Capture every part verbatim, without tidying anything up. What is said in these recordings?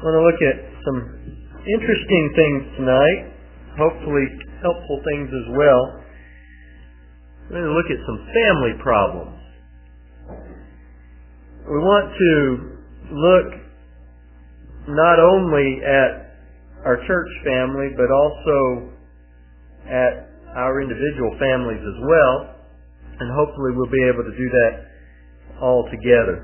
I want to look at some interesting things tonight, hopefully helpful things as well. We're going to look at some family problems. We want to look not only at our church family, but also at our individual families as well, and hopefully we'll be able to do that all together.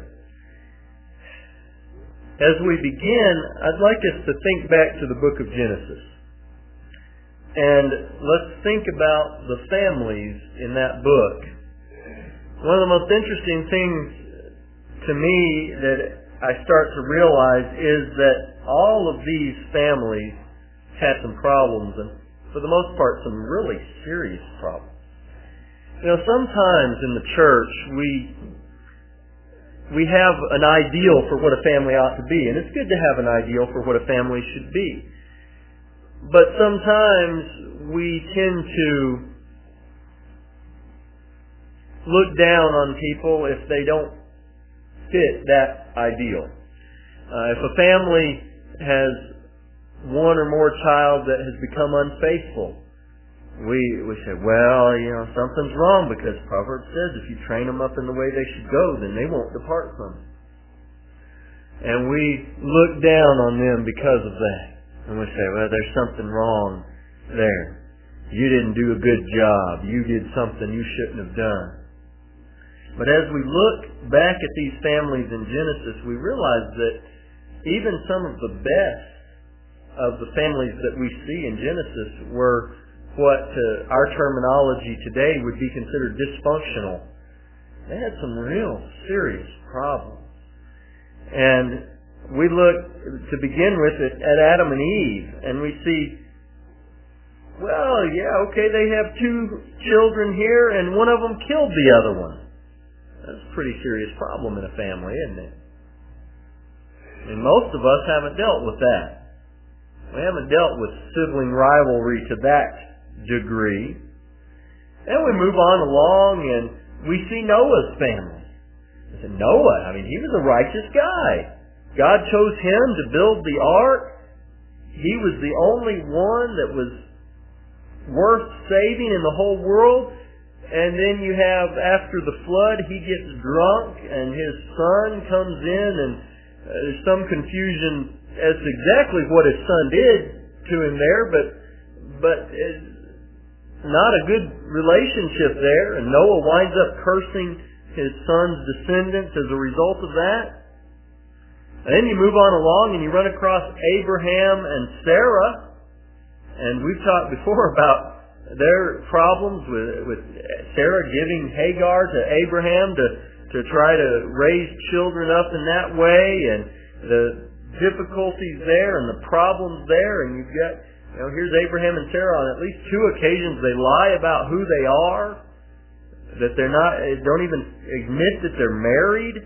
As we begin, I'd like us to think back to the book of Genesis. And let's think about the families in that book. One of the most interesting things to me that I start to realize is that all of these families had some problems, and for the most part, some really serious problems. You know, sometimes in the church, we we have an ideal for what a family ought to be, and it's good to have an ideal for what a family should be. But sometimes we tend to look down on people if they don't fit that ideal. Uh, if a family has one or more child that has become unfaithful, we we say, well, you know, something's wrong, because Proverbs says if you train them up in the way they should go, then they won't depart from it. And we look down on them because of that. And we say, well, there's something wrong there. You didn't do a good job. You did something you shouldn't have done. But as we look back at these families in Genesis, we realize that even some of the best of the families that we see in Genesis were what uh, our terminology today would be considered dysfunctional. They had some real serious problems. And we look, to begin with, at, at Adam and Eve, and we see, well, yeah, okay, they have two children here, and one of them killed the other one. That's a pretty serious problem in a family, isn't it? And most of us haven't dealt with that. We haven't dealt with sibling rivalry to that degree. And we move on along, and we see Noah's family. I said, Noah, I mean, he was a righteous guy. God chose him to build the ark. He was the only one that was worth saving in the whole world. And then you have, after the flood, he gets drunk, and his son comes in, and uh, there's some confusion as to exactly what his son did to him there, but but it's not a good relationship there, and Noah winds up cursing his son's descendants as a result of that. And then you move on along and you run across Abraham and Sarah, and we've talked before about their problems with, with Sarah giving Hagar to Abraham to, to try to raise children up in that way, and the difficulties there and the problems there. And you've got, you know, here's Abraham and Sarah on at least two occasions they lie about who they are, that they're not, don't even admit that they're married.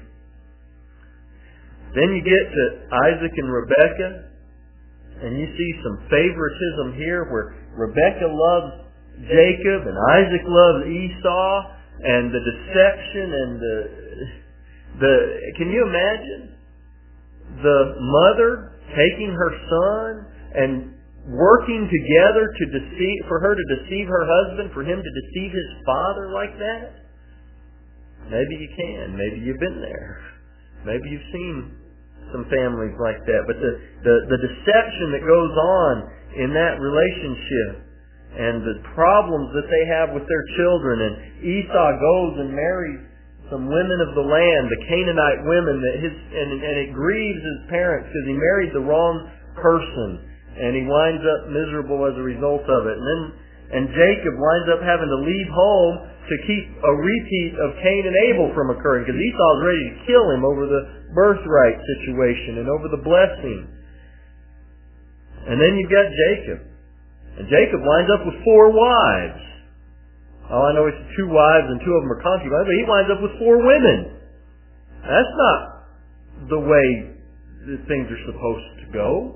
Then you get to Isaac and Rebekah, and you see some favoritism here where Rebekah loves Jacob and Isaac loves Esau, and the deception and the the can you imagine the mother taking her son and working together to deceive for her to deceive her husband, for him to deceive his father like that? Maybe you can. Maybe you've been there. Maybe you've seen some families like that. But the, the, the deception that goes on in that relationship, and the problems that they have with their children, and Esau goes and marries some women of the land, the Canaanite women, that his and, and it grieves his parents because he married the wrong person, and he winds up miserable as a result of it. And then and Jacob winds up having to leave home to keep a repeat of Cain and Abel from occurring, because Esau's ready to kill him over the birthright situation and over the blessing. And then you've got Jacob. And Jacob winds up with four wives. Oh, I know it's two wives and two of them are concubines, but he winds up with four women. That's not the way that things are supposed to go.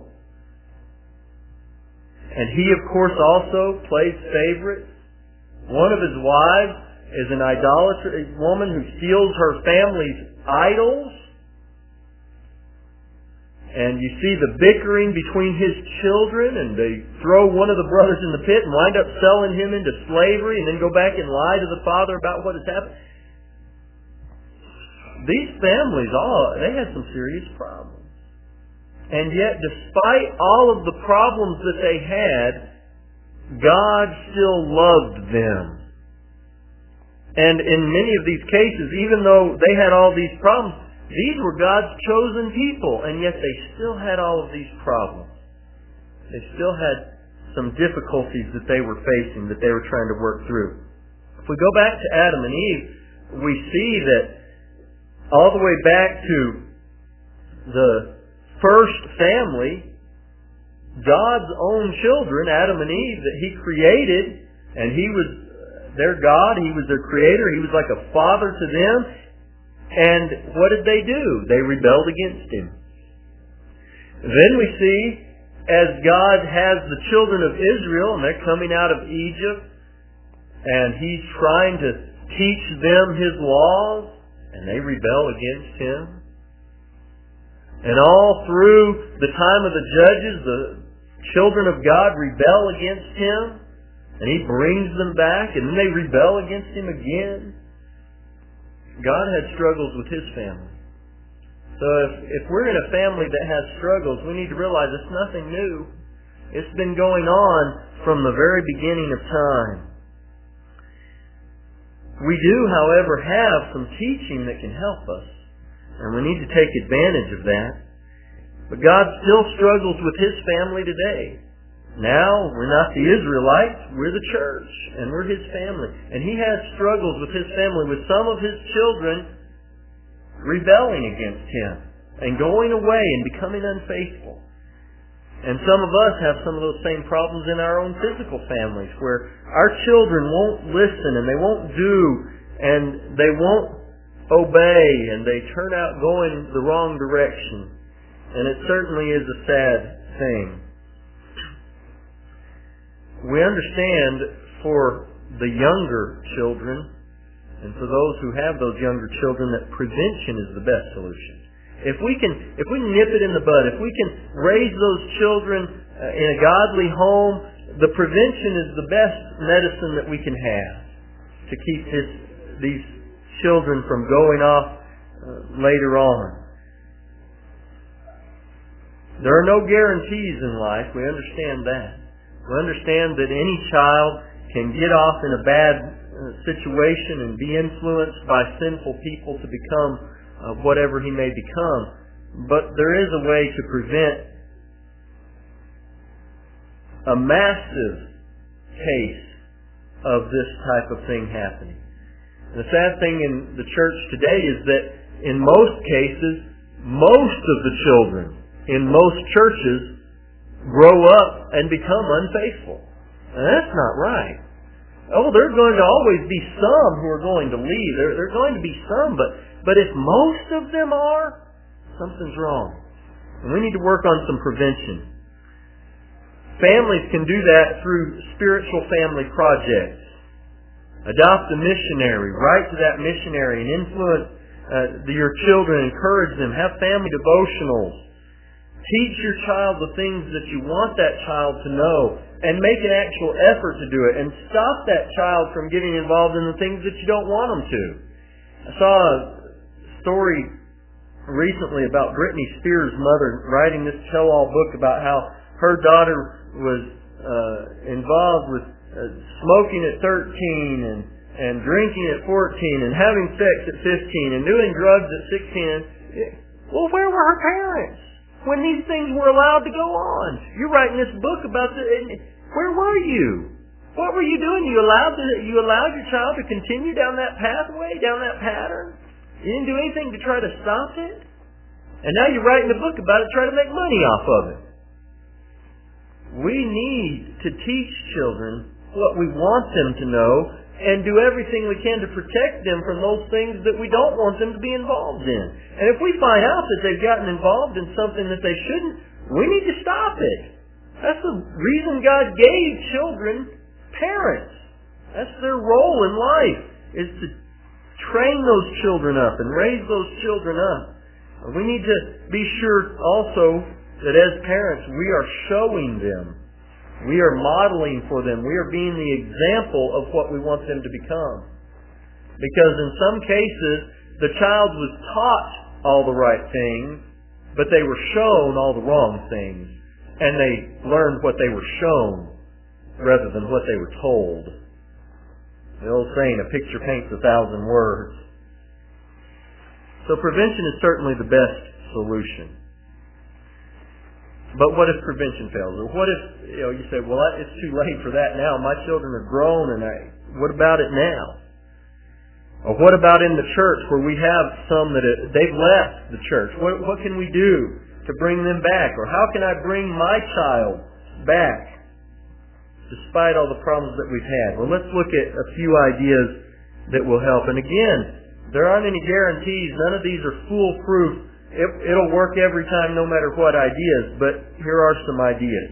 And he, of course, also plays favorites. One of his wives is an idolatrous woman who steals her family's idols. And you see the bickering between his children, and they throw one of the brothers in the pit and wind up selling him into slavery and then go back and lie to the father about what has happened. These families, all they had some serious problems. And yet, despite all of the problems that they had, God still loved them. And in many of these cases, even though they had all these problems, these were God's chosen people, and yet they still had all of these problems. They still had some difficulties that they were facing, that they were trying to work through. If we go back to Adam and Eve, we see that all the way back to the first family, God's own children, Adam and Eve, that He created, and He was their God, He was their creator, He was like a father to them. And what did they do? They rebelled against Him. Then we see, as God has the children of Israel, and they're coming out of Egypt, and He's trying to teach them His laws, and they rebel against Him. And all through the time of the judges, the children of God rebel against Him, and He brings them back, and then they rebel against Him again. God had struggles with His family. So if, if we're in a family that has struggles, we need to realize it's nothing new. It's been going on from the very beginning of time. We do, however, have some teaching that can help us, and we need to take advantage of that. But God still struggles with His family today. Now, we're not the Israelites, we're the church, and we're His family. And He has struggles with His family, with some of His children rebelling against Him, and going away and becoming unfaithful. And some of us have some of those same problems in our own physical families, where our children won't listen, and they won't do, and they won't obey, and they turn out going the wrong direction. And it certainly is a sad thing. We understand for the younger children, and for those who have those younger children, that prevention is the best solution. If we can, if we nip it in the bud, if we can raise those children uh, in a godly home, the prevention is the best medicine that we can have to keep this, these children from going off uh, later on. There are no guarantees in life. We understand that. We understand that any child can get off in a bad uh, situation and be influenced by sinful people to become uh, whatever he may become. But there is a way to prevent a massive case of this type of thing happening. And the sad thing in the church today is that in most cases, most of the children in most churches grow up and become unfaithful. And that's not right. Oh, there are going to always be some who are going to leave. There, there are going to be some, but, but if most of them are, something's wrong. And we need to work on some prevention. Families can do that through spiritual family projects. Adopt a missionary. Write to that missionary and influence uh, your children. Encourage them. Have family devotionals. Teach your child the things that you want that child to know, and make an actual effort to do it, and stop that child from getting involved in the things that you don't want them to. I saw a story recently about Britney Spears' mother writing this tell-all book about how her daughter was uh, involved with uh, smoking at thirteen and, and drinking at fourteen and having sex at fifteen and doing drugs at sixteen. Well, where were her parents when these things were allowed to go on? You're writing this book about the... Where were you? What were you doing? You allowed the, you allowed your child to continue down that pathway, down that pattern? You didn't do anything to try to stop it? And now you're writing a book about it, trying to make money off of it. We need to teach children what we want them to know, and do everything we can to protect them from those things that we don't want them to be involved in. And if we find out that they've gotten involved in something that they shouldn't, we need to stop it. That's the reason God gave children parents. That's their role in life, is to train those children up and raise those children up. We need to be sure also that as parents we are showing them. We are modeling for them. We are being the example of what we want them to become. Because in some cases, the child was taught all the right things, but they were shown all the wrong things. And they learned what they were shown rather than what they were told. The old saying, a picture paints a thousand words. So prevention is certainly the best solution. But what if prevention fails? Or what if, you know, you say, well, it's too late for that now. My children are grown, and I, what about it now? Or what about in the church where we have some that it, they've left the church? What, what can we do to bring them back? Or how can I bring my child back despite all the problems that we've had? Well, let's look at a few ideas that will help. And again, there aren't any guarantees. None of these are foolproof. It, it'll work every time no matter what ideas, but here are some ideas.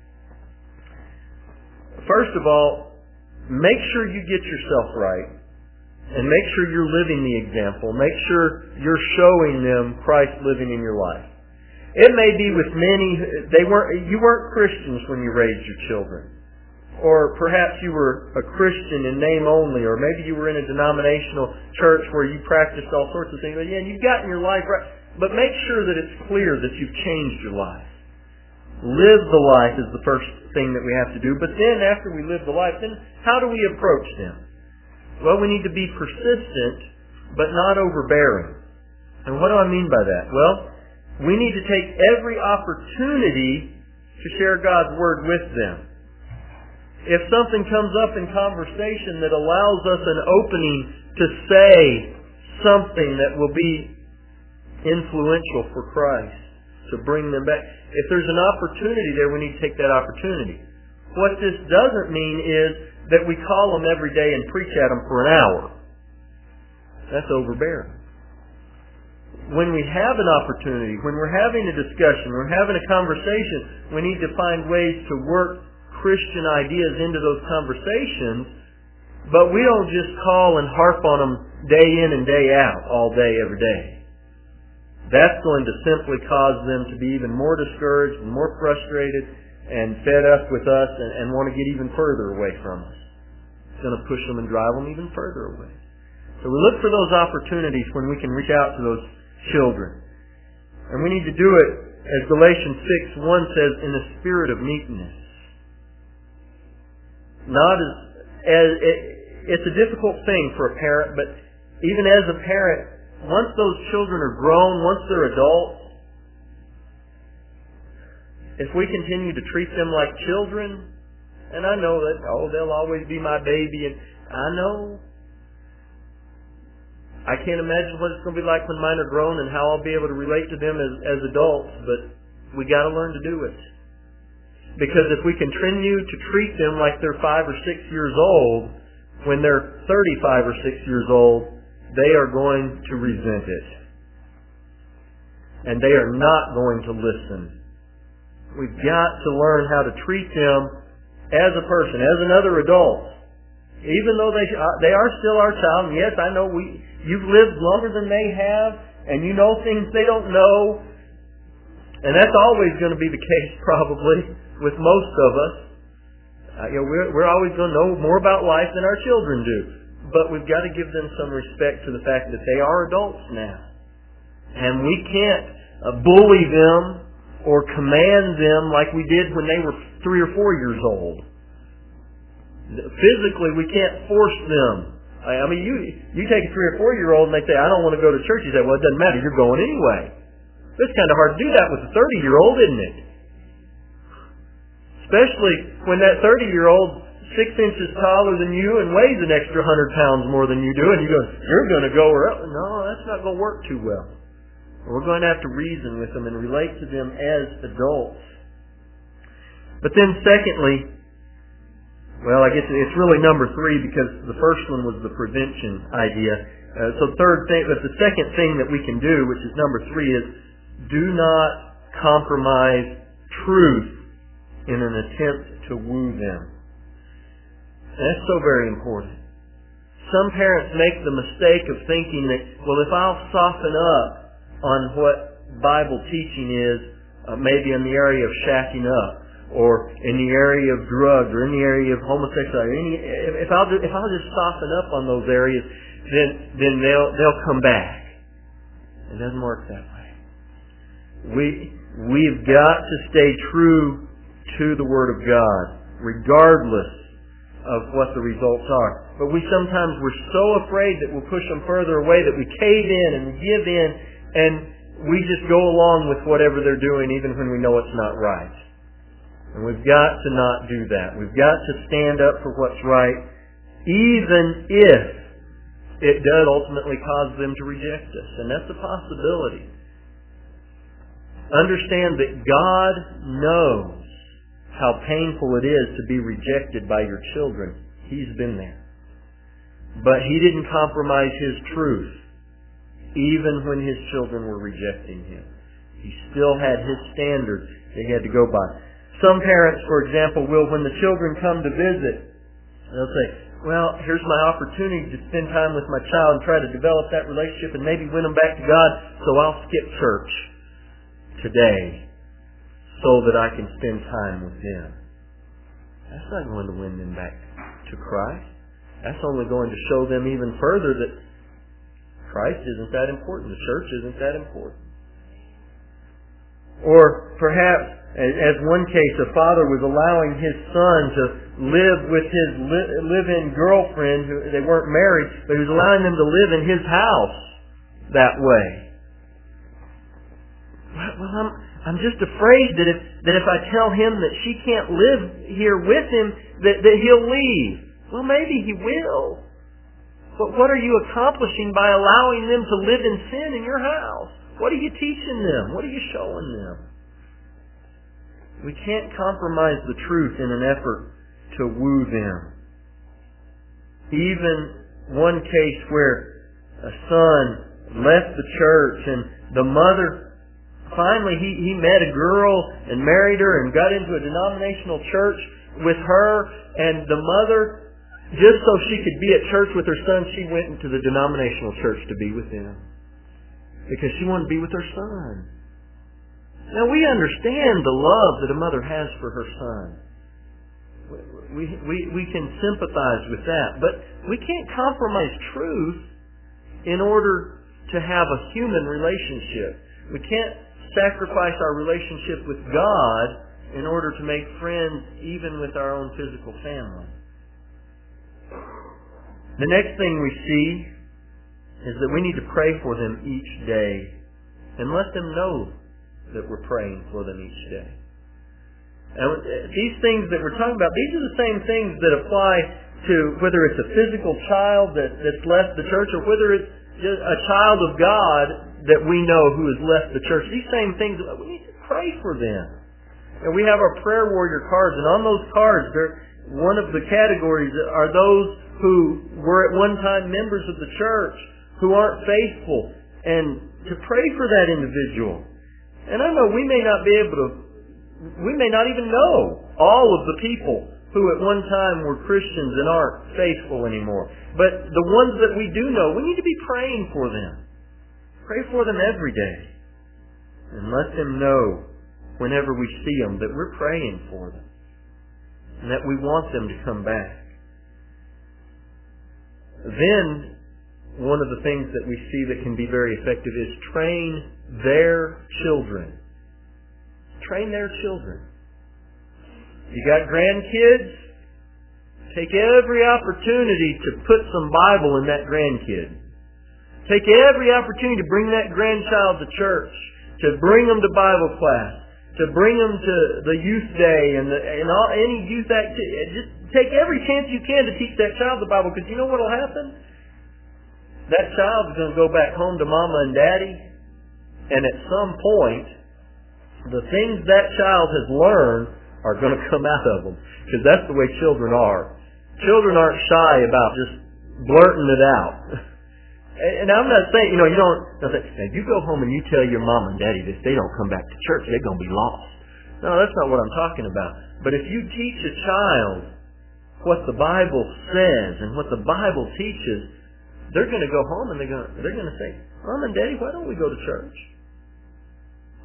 First of all, make sure you get yourself right and make sure you're living the example. Make sure you're showing them Christ living in your life. It may be with many, they weren't, you weren't Christians when you raised your children. Or perhaps you were a Christian in name only, or maybe you were in a denominational church where you practiced all sorts of things. But yeah, you've gotten your life right. But make sure that it's clear that you've changed your life. Live the life is the first thing that we have to do. But then after we live the life, then how do we approach them? Well, we need to be persistent, but not overbearing. And what do I mean by that? Well, we need to take every opportunity to share God's Word with them. If something comes up in conversation that allows us an opening to say something that will be influential for Christ, to bring them back. If there's an opportunity there, we need to take that opportunity. What this doesn't mean is that we call them every day and preach at them for an hour. That's overbearing. When we have an opportunity, when we're having a discussion, we're having a conversation, we need to find ways to work Christian ideas into those conversations, but we don't just call and harp on them day in and day out, all day, every day. That's going to simply cause them to be even more discouraged and more frustrated and fed up with us and, and want to get even further away from us. It's going to push them and drive them even further away. So we look for those opportunities when we can reach out to those children. And we need to do it, as Galatians six one says, in a spirit of meekness. Not as, as it, it's a difficult thing for a parent, but even as a parent, once those children are grown, once they're adults, if we continue to treat them like children, and I know that, oh, they'll always be my baby, and I know. I can't imagine what it's going to be like when mine are grown and how I'll be able to relate to them as, as adults, but we got to learn to do it. Because if we continue to treat them like they're five or six years old, when they're thirty-five or six years old, they are going to resent it. And they are not going to listen. We've got to learn how to treat them as a person, as another adult. Even though they they are still our child, and yes, I know we you've lived longer than they have, and you know things they don't know. And that's always going to be the case, probably, with most of us. Uh, you know, we're, we're always going to know more about life than our children do. But we've got to give them some respect to the fact that they are adults now. And we can't uh, bully them or command them like we did when they were three or four years old. Physically, we can't force them. I, I mean, you you take a three or four year old and they say, I don't want to go to church. You say, well, it doesn't matter. You're going anyway. It's kind of hard to do that with a thirty year old, isn't it? Especially when that thirty year old six inches taller than you and weighs an extra hundred pounds more than you do, and you go, you're going to go where else? No, that's not going to work too well. We're going to have to reason with them and relate to them as adults. But then secondly, well, I guess it's really number three because the first one was the prevention idea. Uh, so third thing, but the second thing that we can do, which is number three, is do not compromise truth in an attempt to woo them. And that's so very important. Some parents make the mistake of thinking that, well, if I'll soften up on what Bible teaching is, uh, maybe in the area of shacking up, or in the area of drugs, or in the area of homosexuality. Any, if, if I'll just, if I'll just soften up on those areas, then then they'll they'll come back. It doesn't work that way. We we've got to stay true to the Word of God, regardless of what the results are. But we sometimes we're so afraid that we'll push them further away that we cave in and we give in, and we just go along with whatever they're doing, even when we know it's not right. And we've got to not do that. We've got to stand up for what's right, even if it does ultimately cause them to reject us. And that's a possibility. Understand that God knows how painful it is to be rejected by your children. He's been there. But He didn't compromise His truth, even when His children were rejecting Him. He still had His standards that He had to go by. Some parents, for example, will, when the children come to visit, they'll say, well, here's my opportunity to spend time with my child and try to develop that relationship and maybe win them back to God, so I'll skip church today so that I can spend time with them. That's not going to win them back to Christ. That's only going to show them even further that Christ isn't that important. The church isn't that important. Or perhaps, as one case, a father was allowing his son to live with his live-in girlfriend. Who, they weren't married, but he was allowing them to live in his house that way. Well, I'm I'm just afraid that if that if I tell him that she can't live here with him, that, that he'll leave. Well, maybe he will. But what are you accomplishing by allowing them to live in sin in your house? What are you teaching them? What are you showing them? We can't compromise the truth in an effort to woo them. Even one case where a son left the church and the mother, finally he, he met a girl and married her and got into a denominational church with her, and the mother, just so she could be at church with her son, she went into the denominational church to be with him. Because she wanted to be with her son. Now we understand the love that a mother has for her son. We, we, we can sympathize with that. But we can't compromise truth in order to have a human relationship. We can't sacrifice our relationship with God in order to make friends even with our own physical family. The next thing we see is that we need to pray for them each day and let them know that we're praying for them each day. And these things that we're talking about, these are the same things that apply to whether it's a physical child that, that's left the church or whether it's just a child of God that we know who has left the church. These same things, we need to pray for them. And we have our prayer warrior cards, and on those cards, one of the categories are those who were at one time members of the church who aren't faithful, and to pray for that individual. And I know we may not be able to, we may not even know all of the people who at one time were Christians and aren't faithful anymore. But the ones that we do know, we need to be praying for them. Pray for them every day. And let them know whenever we see them that we're praying for them. And that we want them to come back. Then, one of the things that we see that can be very effective is train their children. Train their children. You got grandkids? Take every opportunity to put some Bible in that grandkid. Take every opportunity to bring that grandchild to church, to bring them to Bible class, to bring them to the youth day and, the, and all, any youth activity. Just take every chance you can to teach that child the Bible, because you know what will happen? That child's going to go back home to Mama and Daddy, and at some point, the things that child has learned are going to come out of them, because that's the way children are. Children aren't shy about just blurting it out. And I'm not saying, you know, you don't, don't say, now you go home and you tell your mom and daddy this, they don't come back to church, they're going to be lost. No, that's not what I'm talking about. But if you teach a child what the Bible says and what the Bible teaches, they're going to go home and they're going to, they're going to say, Mom and Daddy, why don't we go to church?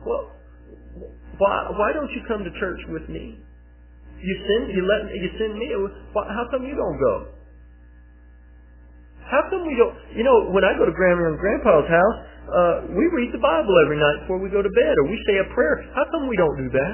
Well, why why don't you come to church with me? You send you let you send me. Why, how come you don't go? How come we don't? You know, when I go to Grandma and Grandpa's house, uh, we read the Bible every night before we go to bed, or we say a prayer. How come we don't do that?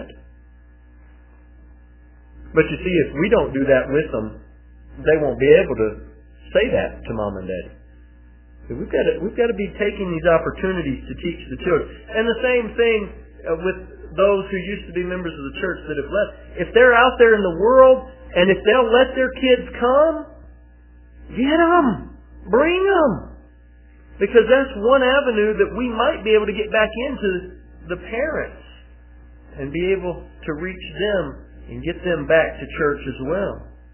But you see, if we don't do that with them, they won't be able to say that to Mom and Daddy. So we've got to we've got to be taking these opportunities to teach the children. And the same thing uh, with those who used to be members of the church that have left. If they're out there in the world, and if they'll let their kids come, get them. Bring them. Because that's one avenue that we might be able to get back into the parents and be able to reach them and get them back to church as well.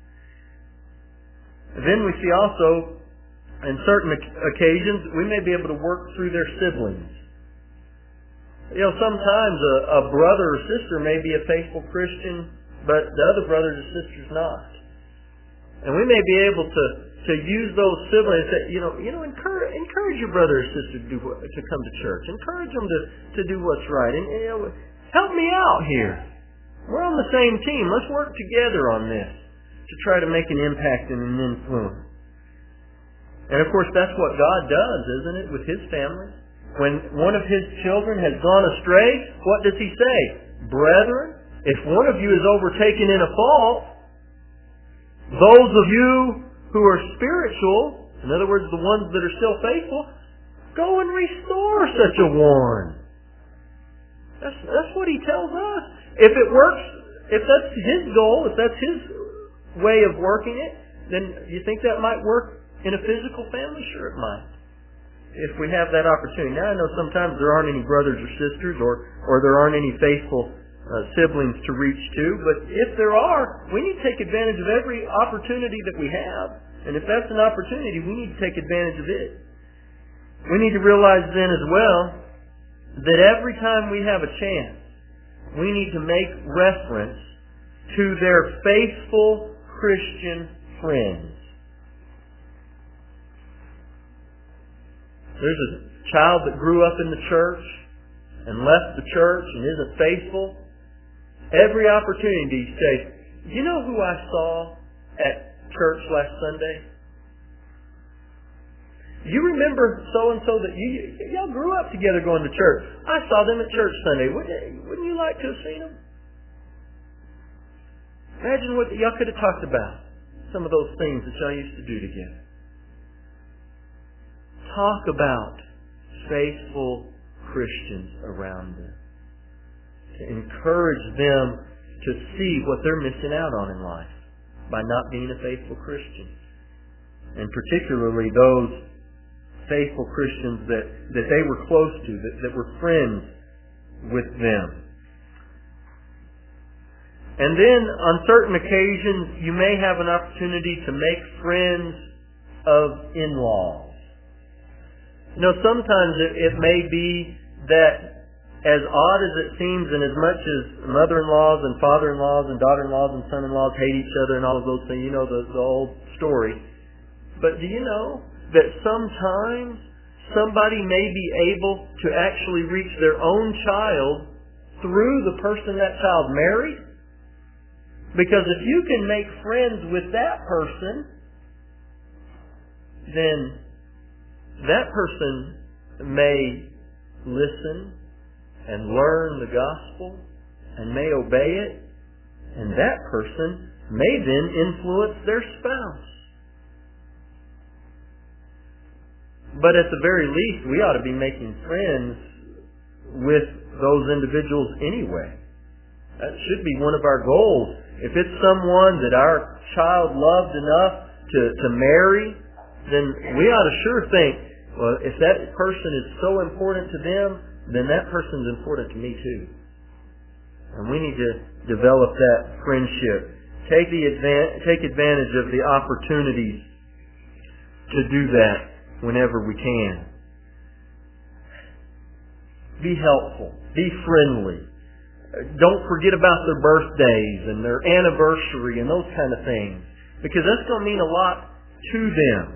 Then we see also, in certain occasions, we may be able to work through their siblings. You know, sometimes a, a brother or sister may be a faithful Christian, but the other brothers or sisters not. And we may be able to to use those siblings that, you know, you know, encourage, encourage your brother or sister to do to come to church. Encourage them to, to do what's right. And, you know, help me out here. We're on the same team. Let's work together on this to try to make an impact and an influence. And of course, that's what God does, isn't it, with His family? When one of His children has gone astray, what does He say? Brethren, if one of you is overtaken in a fault, those of you who are spiritual, in other words, the ones that are still faithful, go and restore such a one. That's, that's what He tells us. If it works, if that's His goal, if that's His way of working it, then you think that might work in a physical family? Sure it might. If we have that opportunity. Now I know sometimes there aren't any brothers or sisters, or, or there aren't any faithful uh, siblings to reach to, but if there are, we need to take advantage of every opportunity that we have. And if that's an opportunity, we need to take advantage of it. We need to realize then as well that every time we have a chance, we need to make reference to their faithful Christian friends. There's a child that grew up in the church and left the church and isn't faithful. Every opportunity to say, you know who I saw at church last Sunday? You remember so-and-so that you, y'all grew up together going to church. I saw them at church Sunday. Wouldn't, wouldn't you like to have seen them? Imagine what y'all could have talked about. Some of those things that y'all used to do together. Talk about faithful Christians around them. To encourage them to see what they're missing out on in life by not being a faithful Christian. And particularly those faithful Christians that, that they were close to, that, that were friends with them. And then on certain occasions you may have an opportunity to make friends of in-laws. You know, sometimes it, it may be that, as odd as it seems, and as much as mother-in-laws and father-in-laws and daughter-in-laws and son-in-laws hate each other and all of those things, you know the, the old story. But do you know that sometimes somebody may be able to actually reach their own child through the person that child married? Because if you can make friends with that person, then that person may listen and learn the gospel and may obey it, and that person may then influence their spouse. But at the very least, we ought to be making friends with those individuals anyway. That should be one of our goals. If it's someone that our child loved enough to, to marry, then we ought to sure think, well, if that person is so important to them, then that person's important to me too. And we need to develop that friendship. Take the advan- take advantage of the opportunities to do that whenever we can. Be helpful. Be friendly. Don't forget about their birthdays and their anniversary and those kind of things, because that's going to mean a lot to them.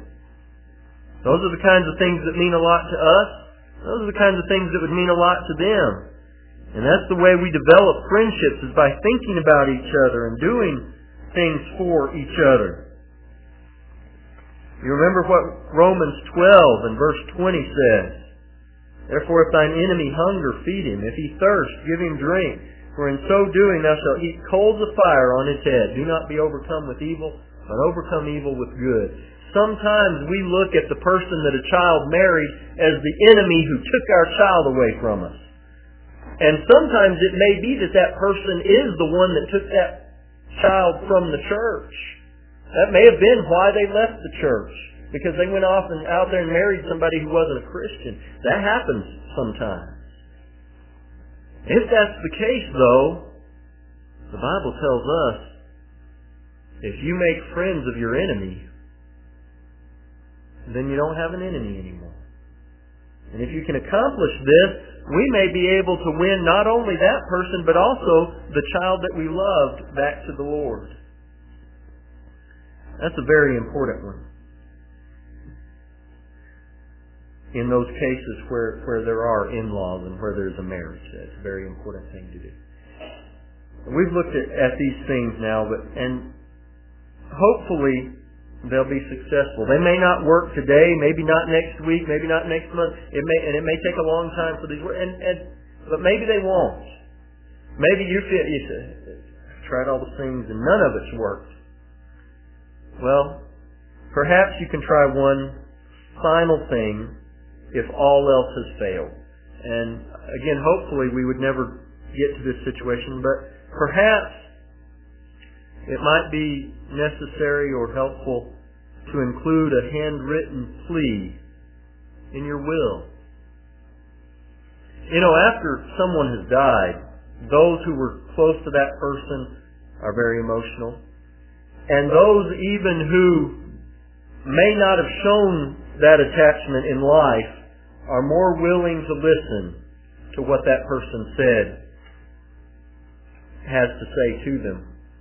Those are the kinds of things that mean a lot to us. Those are the kinds of things that would mean a lot to them. And that's the way we develop friendships, is by thinking about each other and doing things for each other. You remember what Romans twelve and verse twenty says. Therefore, if thine enemy hunger, feed him. If he thirst, give him drink. For in so doing thou shalt heap coals of fire on his head. Do not be overcome with evil, but overcome evil with good. Sometimes we look at the person that a child married as the enemy who took our child away from us. And sometimes it may be that that person is the one that took that child from the church. That may have been why they left the church, because they went off and out there and married somebody who wasn't a Christian. That happens sometimes. If that's the case, though, the Bible tells us, if you make friends of your enemy, then you don't have an enemy anymore. And if you can accomplish this, we may be able to win not only that person, but also the child that we loved back to the Lord. That's a very important one. In those cases where, where there are in-laws and where there's a marriage, that's a very important thing to do. We've looked at, at these things now, but and hopefully they'll be successful. They may not work today, maybe not next week, maybe not next month. It may, and it may take a long time for these. And, and but maybe they won't. Maybe you feel you say, I've tried all the things and none of it's worked. Well, perhaps you can try one final thing if all else has failed. And again, hopefully we would never get to this situation, but perhaps it might be necessary or helpful to include a handwritten plea in your will. You know, after someone has died, those who were close to that person are very emotional. And those even who may not have shown that attachment in life are more willing to listen to what that person said has to say to them.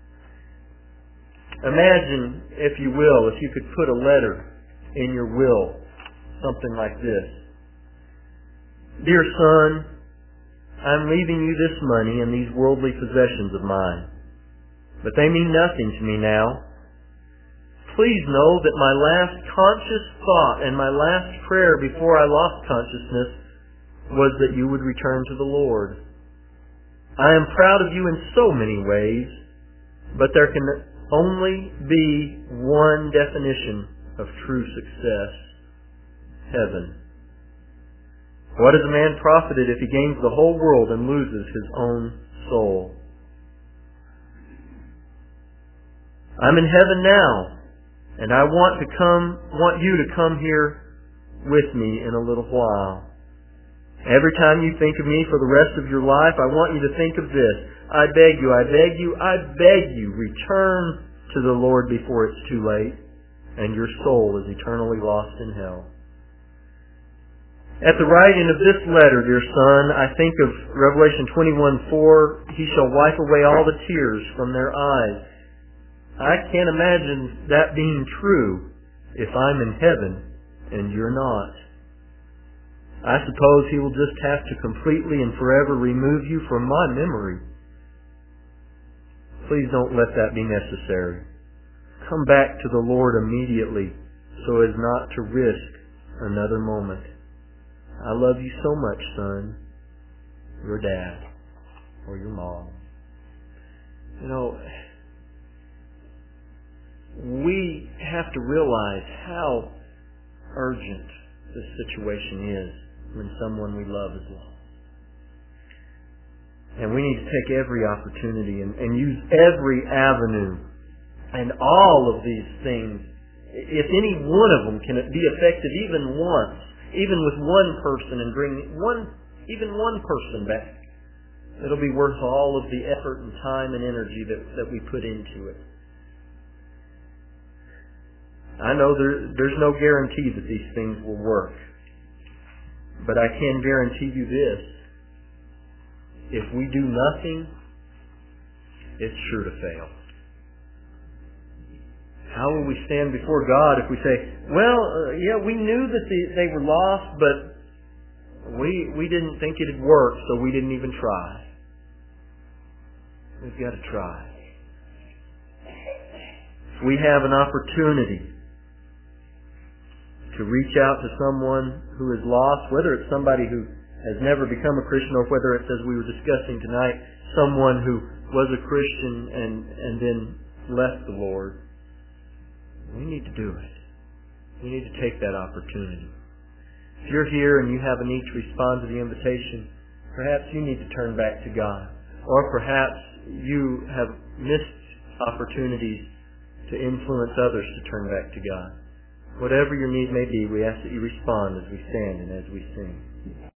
Imagine, if you will, if you could put a letter in your will, something like this. Dear son, I'm leaving you this money and these worldly possessions of mine, but they mean nothing to me now. Please know that my last conscious thought and my last prayer before I lost consciousness was that you would return to the Lord. I am proud of you in so many ways, but there can only be one definition of true success: heaven. What is a man profited if he gains the whole world and loses his own soul? I'm in heaven now, and I want to come, want you to come here with me in a little while. Every time you think of me for the rest of your life, I want you to think of this. I beg you, I beg you, I beg you, return to the Lord before it's too late, and your soul is eternally lost in hell. At the writing of this letter, dear son, I think of Revelation twenty-one four, he shall wipe away all the tears from their eyes. I can't imagine that being true if I'm in heaven and you're not. I suppose he will just have to completely and forever remove you from my memory. Please don't let that be necessary. Come back to the Lord immediately so as not to risk another moment. I love you so much, son. Your dad or your mom. You know, we have to realize how urgent this situation is when someone we love is lost. And we need to take every opportunity and, and use every avenue. And all of these things, if any one of them can be effective even once, even with one person, and bring one, even one person back, it'll be worth all of the effort and time and energy that, that we put into it. I know there, there's no guarantee that these things will work. But I can guarantee you this. If we do nothing, it's sure to fail. How will we stand before God if we say, well, uh, yeah, we knew that they, they were lost, but we we didn't think it'd work, so we didn't even try. We've got to try. If we have an opportunity to reach out to someone who is lost, whether it's somebody who has never become a Christian or whether it's, as we were discussing tonight, someone who was a Christian and, and then left the Lord, we need to do it. We need to take that opportunity. If you're here and you have a need to respond to the invitation, perhaps you need to turn back to God. Or perhaps you have missed opportunities to influence others to turn back to God. Whatever your need may be, we ask that you respond as we stand and as we sing.